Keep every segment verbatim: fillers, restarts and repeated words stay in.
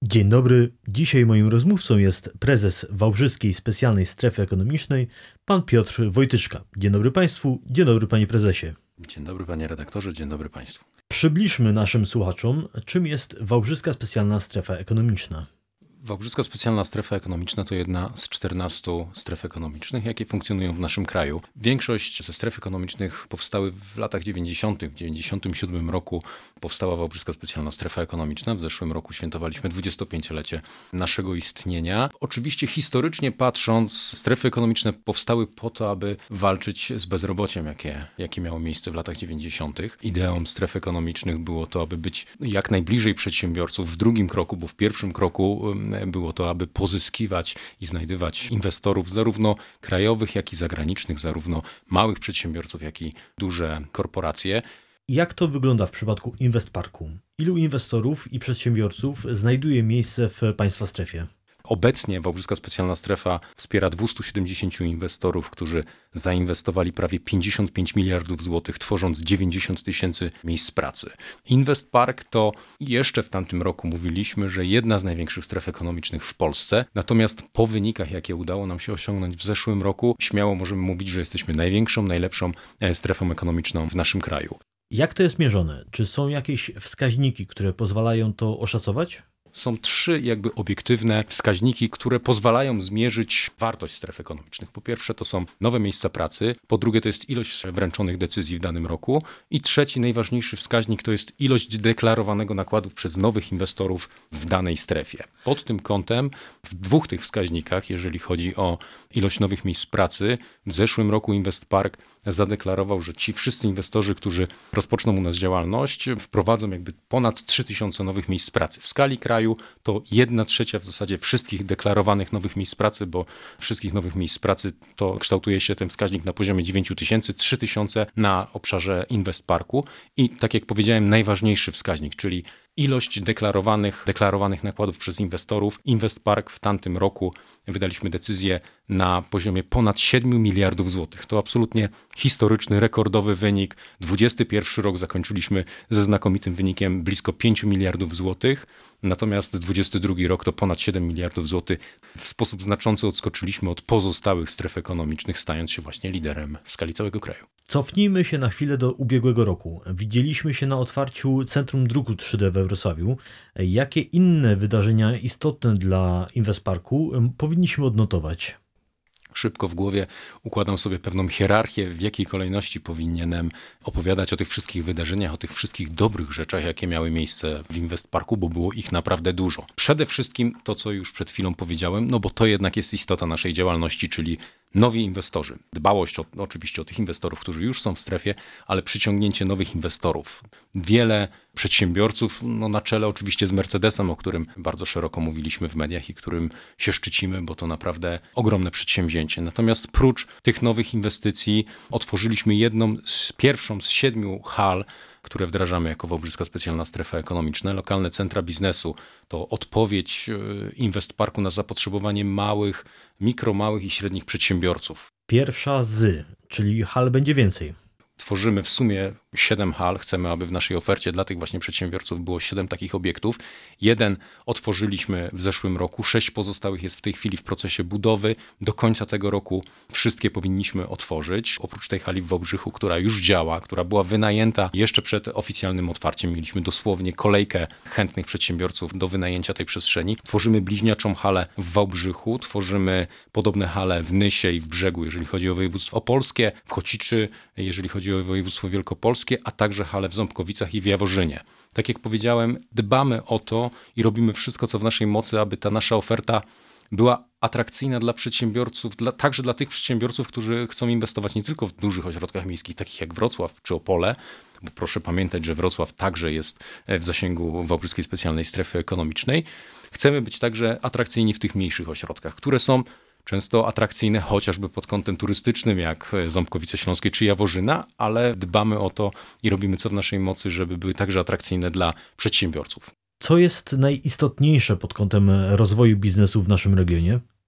Dzień dobry. Dzisiaj moim rozmówcą jest prezes Wałbrzyskiej Specjalnej Strefy Ekonomicznej, pan Piotr Wojtyszka. Dzień dobry Państwu, dzień dobry Panie Prezesie. Dzień dobry Panie Redaktorze, dzień dobry Państwu. Przybliżmy naszym słuchaczom, czym jest Wałbrzyska Specjalna Strefa Ekonomiczna. Wałbrzyska Specjalna Strefa Ekonomiczna to jedna z czternastu stref ekonomicznych, jakie funkcjonują w naszym kraju. Większość ze stref ekonomicznych powstały w latach dziewięćdziesiątych. W dziewięćdziesiątym siódmym roku powstała Wałbrzyska Specjalna Strefa Ekonomiczna. W zeszłym roku świętowaliśmy dwudziestopięciolecie naszego istnienia. Oczywiście historycznie patrząc, strefy ekonomiczne powstały po to, aby walczyć z bezrobociem, jakie, jakie miało miejsce w latach dziewięćdziesiątych. Ideą stref ekonomicznych było to, aby być jak najbliżej przedsiębiorców w drugim kroku, bo w pierwszym kroku było to, aby pozyskiwać i znajdywać inwestorów zarówno krajowych, jak i zagranicznych, zarówno małych przedsiębiorców, jak i duże korporacje. Jak to wygląda w przypadku Investparku? Ilu inwestorów i przedsiębiorców znajduje miejsce w Państwa strefie? Obecnie Wałbrzyska Specjalna Strefa wspiera dwieście siedemdziesięciu inwestorów, którzy zainwestowali prawie pięćdziesiąt pięć miliardów złotych, tworząc dziewięćdziesiąt tysięcy miejsc pracy. Investpark to jeszcze w tamtym roku mówiliśmy, że jedna z największych stref ekonomicznych w Polsce. Natomiast po wynikach, jakie udało nam się osiągnąć w zeszłym roku, śmiało możemy mówić, że jesteśmy największą, najlepszą strefą ekonomiczną w naszym kraju. Jak to jest mierzone? Czy są jakieś wskaźniki, które pozwalają to oszacować? Są trzy jakby obiektywne wskaźniki, które pozwalają zmierzyć wartość stref ekonomicznych. Po pierwsze to są nowe miejsca pracy, po drugie to jest ilość wręczonych decyzji w danym roku i trzeci, najważniejszy wskaźnik to jest ilość deklarowanego nakładów przez nowych inwestorów w danej strefie. Pod tym kątem w dwóch tych wskaźnikach, jeżeli chodzi o ilość nowych miejsc pracy, w zeszłym roku Investpark zadeklarował, że ci wszyscy inwestorzy, którzy rozpoczną u nas działalność, wprowadzą jakby ponad trzy tysiące nowych miejsc pracy. W skali kraju to jedna trzecia w zasadzie wszystkich deklarowanych nowych miejsc pracy, bo wszystkich nowych miejsc pracy to kształtuje się ten wskaźnik na poziomie dziewięć tysięcy, trzy tysiące na obszarze Investparku i tak jak powiedziałem, najważniejszy wskaźnik, czyli ilość deklarowanych, deklarowanych nakładów przez inwestorów. Investpark w tamtym roku wydaliśmy decyzję na poziomie ponad siedem miliardów złotych. To absolutnie historyczny, rekordowy wynik. dwudziesty pierwszy rok zakończyliśmy ze znakomitym wynikiem blisko pięć miliardów złotych, natomiast dwudziesty drugi rok to ponad siedem miliardów złotych. W sposób znaczący odskoczyliśmy od pozostałych stref ekonomicznych, stając się właśnie liderem w skali całego kraju. Cofnijmy się na chwilę do ubiegłego roku. Widzieliśmy się na otwarciu Centrum Druku trzy D we Wrocławiu. Jakie inne wydarzenia istotne dla Investparku powinniśmy odnotować? Szybko w głowie układam sobie pewną hierarchię, w jakiej kolejności powinienem opowiadać o tych wszystkich wydarzeniach, o tych wszystkich dobrych rzeczach, jakie miały miejsce w Investparku, bo było ich naprawdę dużo. Przede wszystkim to, co już przed chwilą powiedziałem, no bo to jednak jest istota naszej działalności, czyli nowi inwestorzy. Dbałość o, oczywiście o tych inwestorów, którzy już są w strefie, ale przyciągnięcie nowych inwestorów. Wiele przedsiębiorców, no na czele oczywiście z Mercedesem, o którym bardzo szeroko mówiliśmy w mediach i którym się szczycimy, bo to naprawdę ogromne przedsięwzięcie. Natomiast prócz tych nowych inwestycji otworzyliśmy jedną z pierwszą z siedmiu hal, które wdrażamy jako Wałbrzyska Specjalna Strefa Ekonomiczna. Lokalne centra biznesu to odpowiedź Investparku na zapotrzebowanie małych, mikro, małych i średnich przedsiębiorców. Pierwsza z, czyli hal będzie więcej. Tworzymy w sumie siedem hal. Chcemy, aby w naszej ofercie dla tych właśnie przedsiębiorców było siedem takich obiektów. Jeden otworzyliśmy w zeszłym roku, sześć pozostałych jest w tej chwili w procesie budowy. Do końca tego roku wszystkie powinniśmy otworzyć. Oprócz tej hali w Wałbrzychu, która już działa, która była wynajęta jeszcze przed oficjalnym otwarciem. Mieliśmy dosłownie kolejkę chętnych przedsiębiorców do wynajęcia tej przestrzeni. Tworzymy bliźniaczą halę w Wałbrzychu, tworzymy podobne hale w Nysie i w Brzegu, jeżeli chodzi o województwo opolskie, w Chociczy, jeżeli chodzi o województwo wielkopolskie, a także hale w Ząbkowicach i w Jaworzynie. Tak jak powiedziałem, dbamy o to i robimy wszystko, co w naszej mocy, aby ta nasza oferta była atrakcyjna dla przedsiębiorców, dla, także dla tych przedsiębiorców, którzy chcą inwestować nie tylko w dużych ośrodkach miejskich, takich jak Wrocław czy Opole, bo proszę pamiętać, że Wrocław także jest w zasięgu Wałbrzyskiej Specjalnej Strefy Ekonomicznej. Chcemy być także atrakcyjni w tych mniejszych ośrodkach, które są często atrakcyjne chociażby pod kątem turystycznym, jak Ząbkowice Śląskie czy Jaworzyna, ale dbamy o to i robimy co w naszej mocy, żeby były także atrakcyjne dla przedsiębiorców. Co jest najistotniejsze pod kątem rozwoju biznesu w naszym regionie?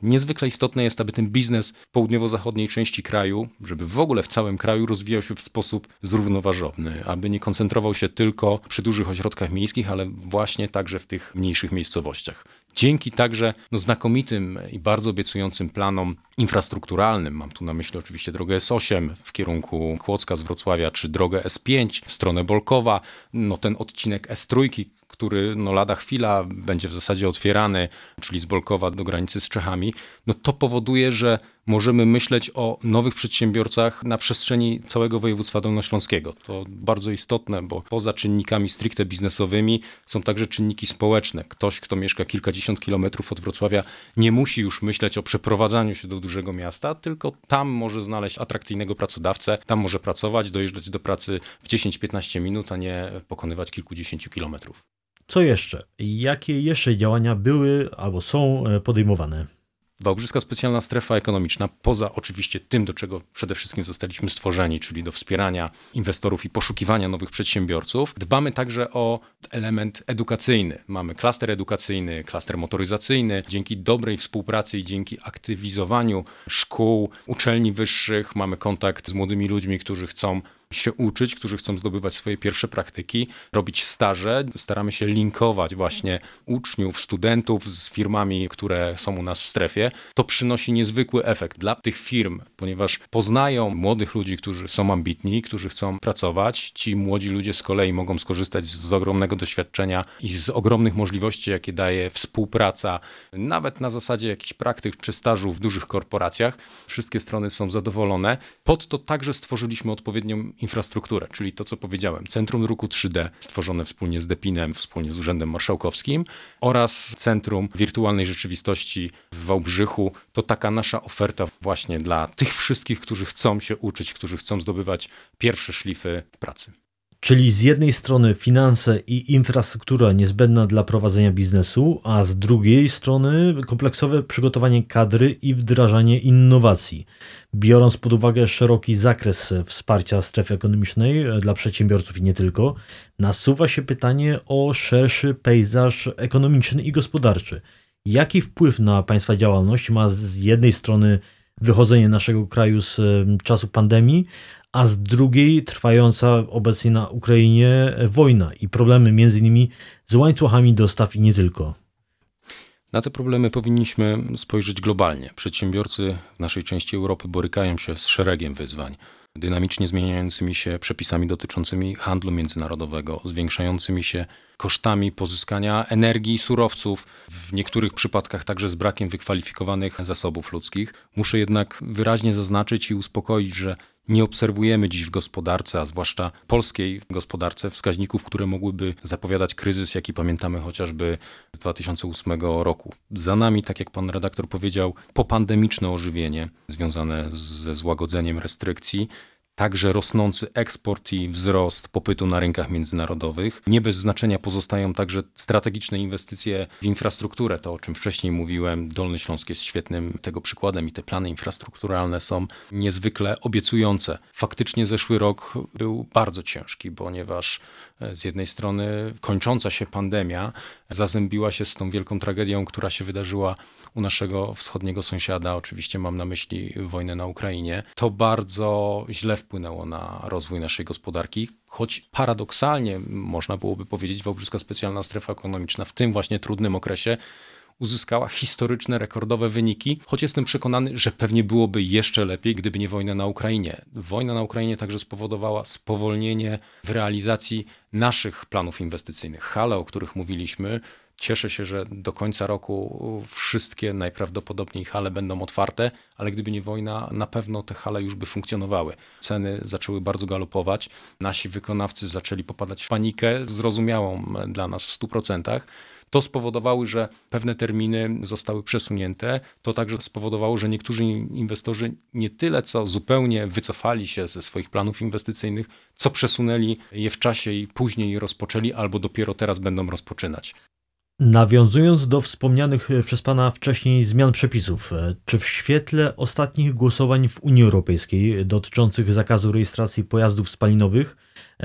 Niezwykle istotne jest, aby ten biznes w południowo-zachodniej części kraju, żeby w ogóle w całym kraju rozwijał się w sposób zrównoważony, aby nie koncentrował się tylko przy dużych ośrodkach miejskich, ale właśnie także w tych mniejszych miejscowościach. Dzięki także no, znakomitym i bardzo obiecującym planom infrastrukturalnym, mam tu na myśli oczywiście drogę S osiem w kierunku Kłodzka z Wrocławia, czy drogę S pięć w stronę Bolkowa, no ten odcinek S trzy, który no lada chwila będzie w zasadzie otwierany, czyli z Bolkowa do granicy z Czechami, no to powoduje, że możemy myśleć o nowych przedsiębiorcach na przestrzeni całego województwa dolnośląskiego. To bardzo istotne, bo poza czynnikami stricte biznesowymi są także czynniki społeczne. Ktoś, kto mieszka kilkadziesiąt kilometrów od Wrocławia, nie musi już myśleć o przeprowadzaniu się do dużego miasta, tylko tam może znaleźć atrakcyjnego pracodawcę, tam może pracować, dojeżdżać do pracy w dziesięć piętnaście minut, a nie pokonywać kilkudziesięciu kilometrów. Co jeszcze? Jakie jeszcze działania były albo są podejmowane? Wałbrzyska Specjalna Strefa Ekonomiczna, poza oczywiście tym, do czego przede wszystkim zostaliśmy stworzeni, czyli do wspierania inwestorów i poszukiwania nowych przedsiębiorców, dbamy także o element edukacyjny. Mamy klaster edukacyjny, klaster motoryzacyjny. Dzięki dobrej współpracy i dzięki aktywizowaniu szkół, uczelni wyższych mamy kontakt z młodymi ludźmi, którzy chcą się uczyć, którzy chcą zdobywać swoje pierwsze praktyki, robić staże. Staramy się linkować właśnie uczniów, studentów z firmami, które są u nas w strefie. To przynosi niezwykły efekt dla tych firm, ponieważ poznają młodych ludzi, którzy są ambitni, którzy chcą pracować. Ci młodzi ludzie z kolei mogą skorzystać z ogromnego doświadczenia i z ogromnych możliwości, jakie daje współpraca, nawet na zasadzie jakichś praktyk czy stażu w dużych korporacjach. Wszystkie strony są zadowolone. Pod to także stworzyliśmy odpowiednią infrastrukturę, czyli to, co powiedziałem, Centrum Druku trzy D stworzone wspólnie z Depinem, wspólnie z Urzędem Marszałkowskim oraz Centrum Wirtualnej Rzeczywistości w Wałbrzychu. To taka nasza oferta właśnie dla tych wszystkich, którzy chcą się uczyć, którzy chcą zdobywać pierwsze szlify pracy. Czyli z jednej strony finanse i infrastruktura niezbędna dla prowadzenia biznesu, a z drugiej strony kompleksowe przygotowanie kadry i wdrażanie innowacji. Biorąc pod uwagę szeroki zakres wsparcia strefy ekonomicznej dla przedsiębiorców i nie tylko, nasuwa się pytanie o szerszy pejzaż ekonomiczny i gospodarczy. Jaki wpływ na Państwa działalność ma z jednej strony wychodzenie naszego kraju z czasu pandemii, a z drugiej trwająca obecnie na Ukrainie wojna i problemy między innymi z łańcuchami dostaw i nie tylko? Na te problemy powinniśmy spojrzeć globalnie. Przedsiębiorcy w naszej części Europy borykają się z szeregiem wyzwań. Dynamicznie zmieniającymi się przepisami dotyczącymi handlu międzynarodowego, zwiększającymi się kosztami pozyskania energii i surowców, w niektórych przypadkach także z brakiem wykwalifikowanych zasobów ludzkich. Muszę jednak wyraźnie zaznaczyć i uspokoić, że nie obserwujemy dziś w gospodarce, a zwłaszcza polskiej gospodarce, wskaźników, które mogłyby zapowiadać kryzys, jaki pamiętamy chociażby z dwa tysiące ósmego roku. Za nami, tak jak pan redaktor powiedział, popandemiczne ożywienie związane ze złagodzeniem restrykcji, także rosnący eksport i wzrost popytu na rynkach międzynarodowych. Nie bez znaczenia pozostają także strategiczne inwestycje w infrastrukturę. To, o czym wcześniej mówiłem, Dolny Śląsk jest świetnym tego przykładem i te plany infrastrukturalne są niezwykle obiecujące. Faktycznie zeszły rok był bardzo ciężki, ponieważ z jednej strony kończąca się pandemia zazębiła się z tą wielką tragedią, która się wydarzyła u naszego wschodniego sąsiada. Oczywiście mam na myśli wojnę na Ukrainie. To bardzo źle wpłynęło na rozwój naszej gospodarki, choć paradoksalnie można byłoby powiedzieć, Wałbrzyska Specjalna Strefa Ekonomiczna w tym właśnie trudnym okresie uzyskała historyczne, rekordowe wyniki, choć jestem przekonany, że pewnie byłoby jeszcze lepiej, gdyby nie wojna na Ukrainie. Wojna na Ukrainie także spowodowała spowolnienie w realizacji naszych planów inwestycyjnych. Hale, o których mówiliśmy, cieszę się, że do końca roku wszystkie najprawdopodobniej hale będą otwarte, ale gdyby nie wojna, na pewno te hale już by funkcjonowały. Ceny zaczęły bardzo galopować, nasi wykonawcy zaczęli popadać w panikę, zrozumiałą dla nas w stu procentach. To spowodowało, że pewne terminy zostały przesunięte. To także spowodowało, że niektórzy inwestorzy nie tyle co zupełnie wycofali się ze swoich planów inwestycyjnych, co przesunęli je w czasie i później je rozpoczęli albo dopiero teraz będą rozpoczynać. Nawiązując do wspomnianych przez Pana wcześniej zmian przepisów, czy w świetle ostatnich głosowań w Unii Europejskiej dotyczących zakazu rejestracji pojazdów spalinowych,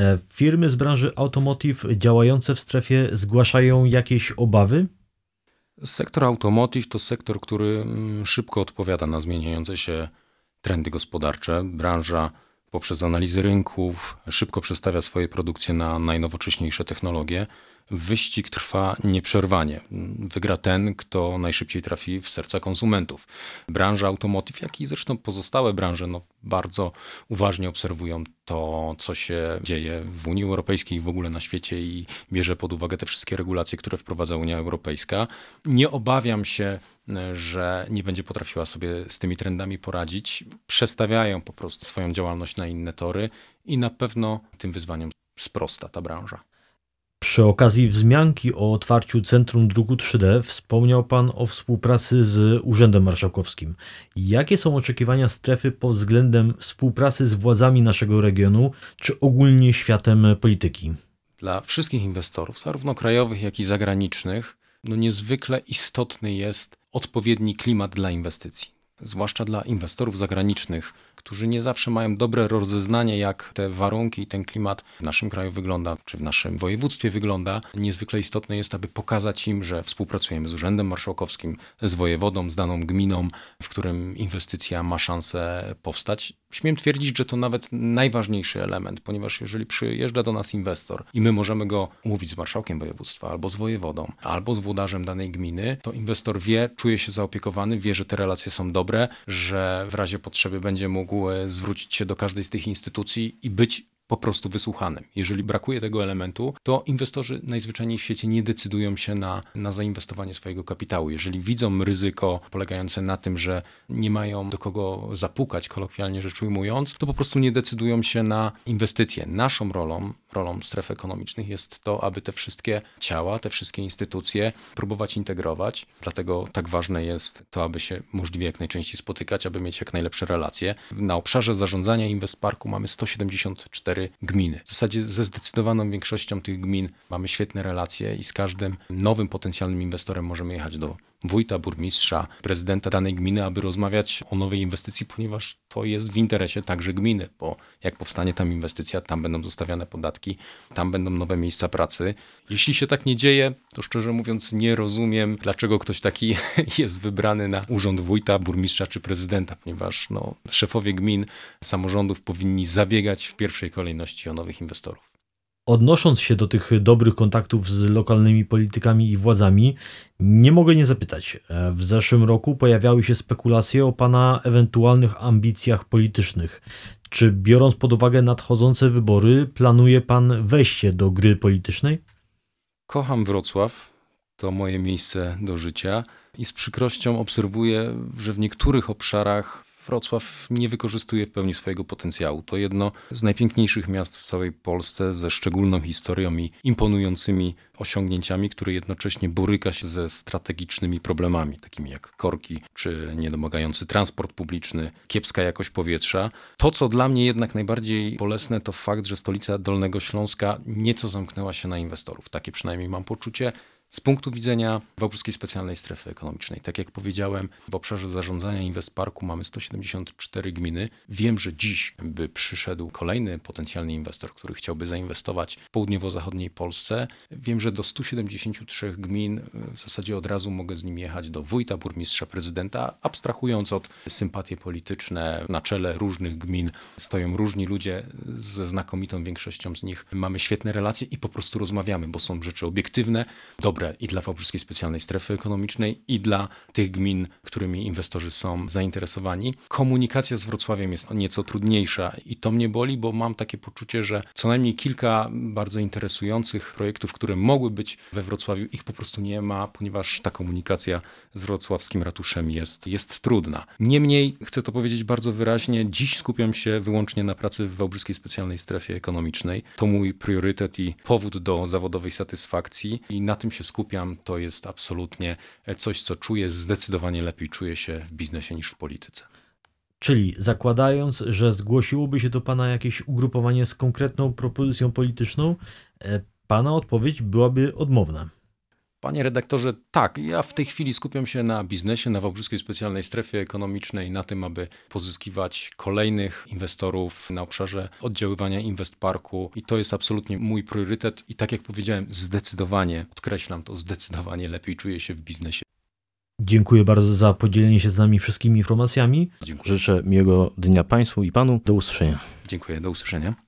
firmy z branży automotive działające w strefie zgłaszają jakieś obawy? Sektor automotive to sektor, który szybko odpowiada na zmieniające się trendy gospodarcze. Branża poprzez analizy rynków szybko przestawia swoje produkcje na najnowocześniejsze technologie. Wyścig trwa nieprzerwanie. Wygra ten, kto najszybciej trafi w serca konsumentów. Branża automotive, jak i zresztą pozostałe branże, no, bardzo uważnie obserwują to, co się dzieje w Unii Europejskiej i w ogóle na świecie i bierze pod uwagę te wszystkie regulacje, które wprowadza Unia Europejska. Nie obawiam się, że nie będzie potrafiła sobie z tymi trendami poradzić. Przestawiają po prostu swoją działalność na inne tory i na pewno tym wyzwaniom sprosta ta branża. Przy okazji wzmianki o otwarciu Centrum Druku trzy D wspomniał Pan o współpracy z Urzędem Marszałkowskim. Jakie są oczekiwania strefy pod względem współpracy z władzami naszego regionu, czy ogólnie światem polityki? Dla wszystkich inwestorów, zarówno krajowych, jak i zagranicznych, no niezwykle istotny jest odpowiedni klimat dla inwestycji. Zwłaszcza dla inwestorów zagranicznych, którzy nie zawsze mają dobre rozeznanie, jak te warunki i ten klimat w naszym kraju wygląda, czy w naszym województwie wygląda. Niezwykle istotne jest, aby pokazać im, że współpracujemy z Urzędem Marszałkowskim, z wojewodą, z daną gminą, w którym inwestycja ma szansę powstać. Śmiem twierdzić, że to nawet najważniejszy element, ponieważ jeżeli przyjeżdża do nas inwestor i my możemy go umówić z marszałkiem województwa, albo z wojewodą, albo z włodarzem danej gminy, to inwestor wie, czuje się zaopiekowany, wie, że te relacje są dobre, że w razie potrzeby będzie mógł zwrócić się do każdej z tych instytucji i być po prostu wysłuchanym. Jeżeli brakuje tego elementu, to inwestorzy najzwyczajniej w świecie nie decydują się na, na zainwestowanie swojego kapitału. Jeżeli widzą ryzyko polegające na tym, że nie mają do kogo zapukać, kolokwialnie rzecz ujmując, to po prostu nie decydują się na inwestycje. Naszą rolą, rolą stref ekonomicznych jest to, aby te wszystkie ciała, te wszystkie instytucje próbować integrować. Dlatego tak ważne jest to, aby się możliwie jak najczęściej spotykać, aby mieć jak najlepsze relacje. Na obszarze zarządzania Investparku mamy sto siedemdziesiąt cztery gminy. W zasadzie ze zdecydowaną większością tych gmin mamy świetne relacje i z każdym nowym potencjalnym inwestorem możemy jechać do wójta, burmistrza, prezydenta danej gminy, aby rozmawiać o nowej inwestycji, ponieważ to jest w interesie także gminy, bo jak powstanie tam inwestycja, tam będą zostawiane podatki, tam będą nowe miejsca pracy. Jeśli się tak nie dzieje, to szczerze mówiąc nie rozumiem, dlaczego ktoś taki jest wybrany na urząd wójta, burmistrza czy prezydenta, ponieważ no, szefowie gmin, samorządów powinni zabiegać w pierwszej kolejności o nowych inwestorów. Odnosząc się do tych dobrych kontaktów z lokalnymi politykami i władzami, nie mogę nie zapytać. W zeszłym roku pojawiały się spekulacje o Pana ewentualnych ambicjach politycznych. Czy biorąc pod uwagę nadchodzące wybory, planuje Pan wejście do gry politycznej? Kocham Wrocław, to moje miejsce do życia i z przykrością obserwuję, że w niektórych obszarach Wrocław nie wykorzystuje w pełni swojego potencjału. To jedno z najpiękniejszych miast w całej Polsce ze szczególną historią i imponującymi osiągnięciami, które jednocześnie boryka się ze strategicznymi problemami, takimi jak korki czy niedomagający transport publiczny, kiepska jakość powietrza. To, co dla mnie jednak najbardziej bolesne, to fakt, że stolica Dolnego Śląska nieco zamknęła się na inwestorów. Takie przynajmniej mam poczucie. Z punktu widzenia Wałbrzyskiej Specjalnej Strefy Ekonomicznej, tak jak powiedziałem, w obszarze zarządzania Investparku mamy sto siedemdziesiąt cztery gminy. Wiem, że dziś by przyszedł kolejny potencjalny inwestor, który chciałby zainwestować w południowo-zachodniej Polsce. Wiem, że do stu siedemdziesięciu trzech gmin w zasadzie od razu mogę z nim jechać do wójta, burmistrza, prezydenta, abstrahując od sympatie polityczne. Na czele różnych gmin stoją różni ludzie, ze znakomitą większością z nich mamy świetne relacje i po prostu rozmawiamy, bo są rzeczy obiektywne, dobre i dla Wałbrzyskiej Specjalnej Strefy Ekonomicznej, i dla tych gmin, którymi inwestorzy są zainteresowani. Komunikacja z Wrocławiem jest nieco trudniejsza i to mnie boli, bo mam takie poczucie, że co najmniej kilka bardzo interesujących projektów, które mogły być we Wrocławiu, ich po prostu nie ma, ponieważ ta komunikacja z wrocławskim ratuszem jest, jest trudna. Niemniej, chcę to powiedzieć bardzo wyraźnie, dziś skupiam się wyłącznie na pracy w Wałbrzyskiej Specjalnej Strefie Ekonomicznej. To mój priorytet i powód do zawodowej satysfakcji i na tym się skupiam. To jest absolutnie coś, co czuję, zdecydowanie lepiej czuję się w biznesie niż w polityce. Czyli zakładając, że zgłosiłoby się do Pana jakieś ugrupowanie z konkretną propozycją polityczną, Pana odpowiedź byłaby odmowna. Panie redaktorze, tak, ja w tej chwili skupiam się na biznesie, na Wałbrzyskiej Specjalnej Strefie Ekonomicznej, na tym, aby pozyskiwać kolejnych inwestorów na obszarze oddziaływania Investparku i to jest absolutnie mój priorytet i tak jak powiedziałem, zdecydowanie, podkreślam to, zdecydowanie lepiej czuję się w biznesie. Dziękuję bardzo za podzielenie się z nami wszystkimi informacjami. Dziękuję. Życzę miłego dnia Państwu i Panu. Do usłyszenia. Dziękuję, do usłyszenia.